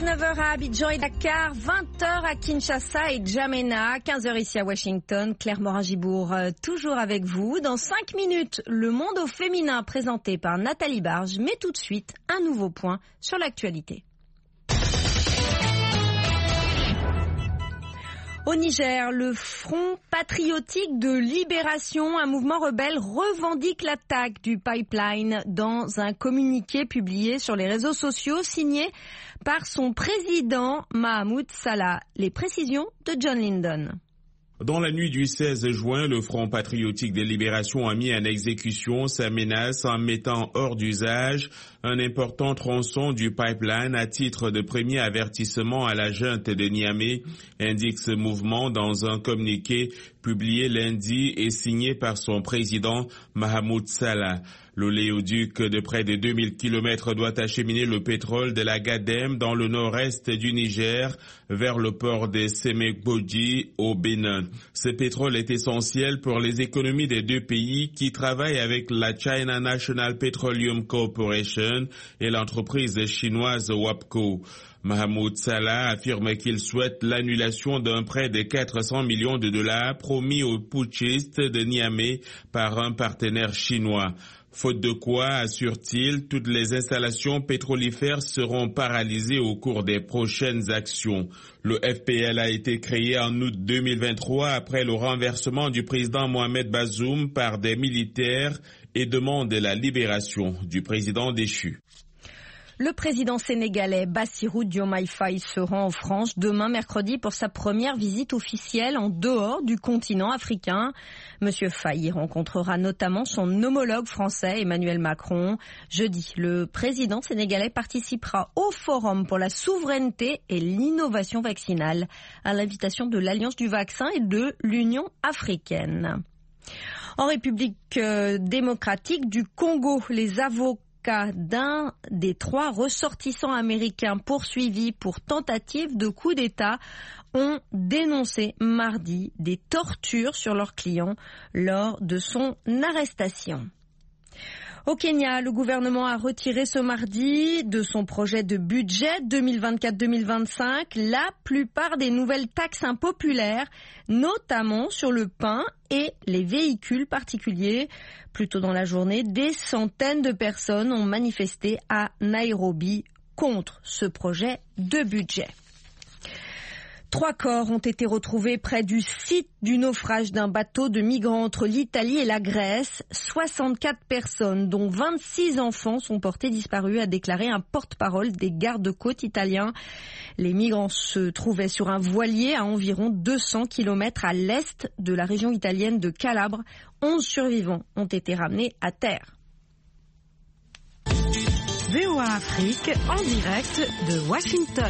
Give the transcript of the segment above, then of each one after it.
19h à Abidjan et Dakar, 20h à Kinshasa et Djamena, 15h ici à Washington. Claire Morin-Gibourg, toujours avec vous. Dans 5 minutes, le monde au féminin présenté par Nathalie Barge. Mais tout de suite, un nouveau point sur l'actualité. Au Niger, le Front patriotique de libération, un mouvement rebelle, revendique l'attaque du pipeline dans un communiqué publié sur les réseaux sociaux signé par son président Mahamoud Salah. Les précisions de John Lyndon. Dans la nuit du 16 juin, le Front patriotique de libération a mis en exécution sa menace en mettant hors d'usage un important tronçon du pipeline à titre de premier avertissement à la junte de Niamey, indique ce mouvement dans un communiqué publié lundi et signé par son président Mahamoud Salah. L'oléoduc de près de 2000 km doit acheminer le pétrole de la Gadem dans le nord-est du Niger vers le port de Semekboji au Bénin. Ce pétrole est essentiel pour les économies des deux pays qui travaillent avec la China National Petroleum Corporation et l'entreprise chinoise WAPCO. Mahamoud Salah affirme qu'il souhaite l'annulation d'un prêt de 400 millions de dollars promis aux putschistes de Niamey par un partenaire chinois. Faute de quoi, assure-t-il, toutes les installations pétrolifères seront paralysées au cours des prochaines actions. Le FPL a été créé en août 2023 après le renversement du président Mohamed Bazoum par des militaires et demande la libération du président déchu. Le président sénégalais Bassirou Diomaye Faye se rend en France demain mercredi pour sa première visite officielle en dehors du continent africain. Monsieur Faye rencontrera notamment son homologue français Emmanuel Macron. Jeudi, le président sénégalais participera au Forum pour la souveraineté et l'innovation vaccinale à l'invitation de l'Alliance du vaccin et de l'Union africaine. En République démocratique du Congo, les avocats d'un des 3 ressortissants américains poursuivis pour tentative de coup d'État ont dénoncé mardi des tortures sur leur client lors de son arrestation. Au Kenya, le gouvernement a retiré ce mardi de son projet de budget 2024-2025 la plupart des nouvelles taxes impopulaires, notamment sur le pain et les véhicules particuliers. Plus tôt dans la journée, des centaines de personnes ont manifesté à Nairobi contre ce projet de budget. 3 corps ont été retrouvés près du site du naufrage d'un bateau de migrants entre l'Italie et la Grèce. 64 personnes, dont 26 enfants, sont portées disparues, a déclaré un porte-parole des gardes-côtes italiens. Les migrants se trouvaient sur un voilier à environ 200 km à l'est de la région italienne de Calabre. 11 survivants ont été ramenés à terre. VOA Afrique en direct de Washington.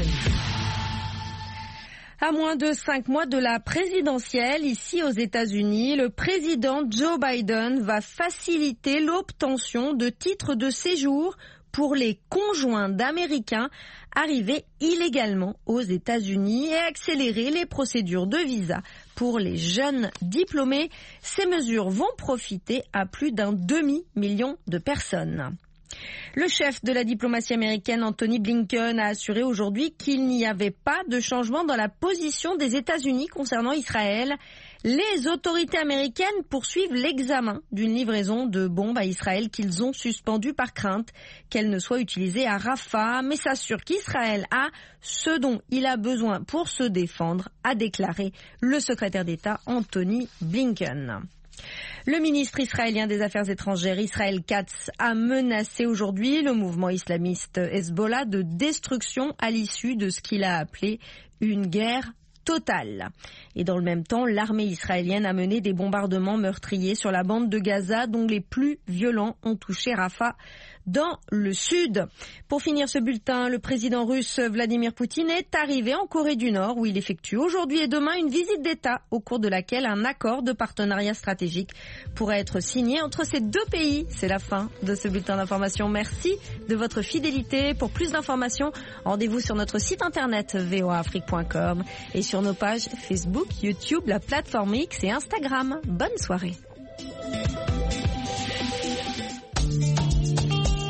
À moins de 5 mois de la présidentielle, ici aux États-Unis, le président Joe Biden va faciliter l'obtention de titres de séjour pour les conjoints d'Américains arrivés illégalement aux États-Unis et accélérer les procédures de visa pour les jeunes diplômés. Ces mesures vont profiter à plus d'un demi-million de personnes. Le chef de la diplomatie américaine, Anthony Blinken, a assuré aujourd'hui qu'il n'y avait pas de changement dans la position des États-Unis concernant Israël. Les autorités américaines poursuivent l'examen d'une livraison de bombes à Israël qu'ils ont suspendue par crainte qu'elles ne soient utilisées à Rafah, mais s'assurent qu'Israël a ce dont il a besoin pour se défendre, a déclaré le secrétaire d'État Anthony Blinken. Le ministre israélien des Affaires étrangères, Israël Katz, a menacé aujourd'hui le mouvement islamiste Hezbollah de destruction à l'issue de ce qu'il a appelé une guerre totale. Et dans le même temps, l'armée israélienne a mené des bombardements meurtriers sur la bande de Gaza, dont les plus violents ont touché Rafah dans le sud. Pour finir ce bulletin, le président russe Vladimir Poutine est arrivé en Corée du Nord où il effectue aujourd'hui et demain une visite d'État au cours de laquelle un accord de partenariat stratégique pourrait être signé entre ces 2 pays. C'est la fin de ce bulletin d'information. Merci de votre fidélité. Pour plus d'informations, rendez-vous sur notre site internet voaafrique.com et sur nos pages Facebook, YouTube, la plateforme X et Instagram. Bonne soirée.